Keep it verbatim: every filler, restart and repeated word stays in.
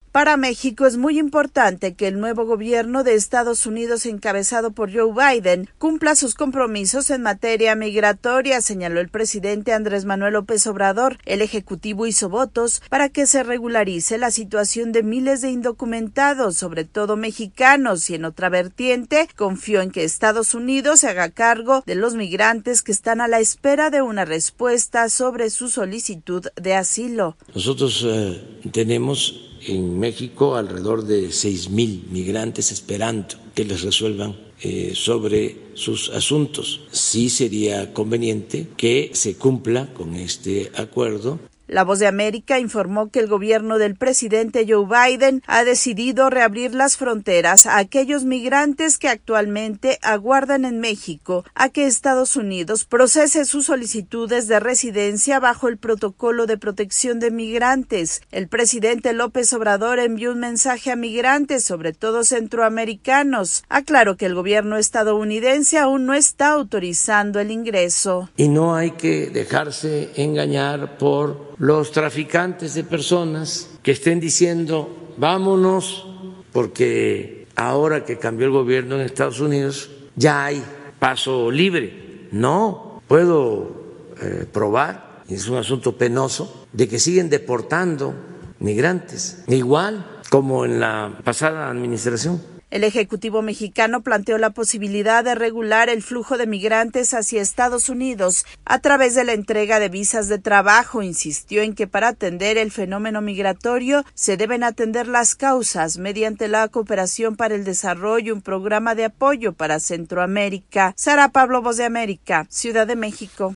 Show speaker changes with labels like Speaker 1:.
Speaker 1: Para México es muy importante que el nuevo gobierno de Estados Unidos, encabezado por Joe Biden, cumpla sus compromisos en materia migratoria, señaló el presidente Andrés Manuel López Obrador. El ejecutivo hizo votos para que se regularice la situación de miles de indocumentados, sobre todo mexicanos, y en otra vertiente, confió en que Estados Unidos se haga cargo de los migrantes que están a la espera de una respuesta sobre su solicitud de asilo.
Speaker 2: Nosotros eh, tenemos en México alrededor de seis mil migrantes esperando que les resuelvan eh, sobre sus asuntos. Sí sería conveniente que se cumpla con este acuerdo.
Speaker 1: La Voz de América informó que el gobierno del presidente Joe Biden ha decidido reabrir las fronteras a aquellos migrantes que actualmente aguardan en México a que Estados Unidos procese sus solicitudes de residencia bajo el Protocolo de Protección de Migrantes. El presidente López Obrador envió un mensaje a migrantes, sobre todo centroamericanos. Aclaró que el gobierno estadounidense aún no está autorizando el ingreso.
Speaker 2: Y no hay que dejarse engañar por los traficantes de personas que estén diciendo vámonos porque ahora que cambió el gobierno en Estados Unidos ya hay paso libre. No, puedo eh, probar, es un asunto penoso, de que siguen deportando migrantes, igual como en la pasada administración.
Speaker 1: El Ejecutivo mexicano planteó la posibilidad de regular el flujo de migrantes hacia Estados Unidos a través de la entrega de visas de trabajo. Insistió en que para atender el fenómeno migratorio se deben atender las causas mediante la cooperación para el desarrollo, un programa de apoyo para Centroamérica. Sara Pablo, Voz de América, Ciudad de México.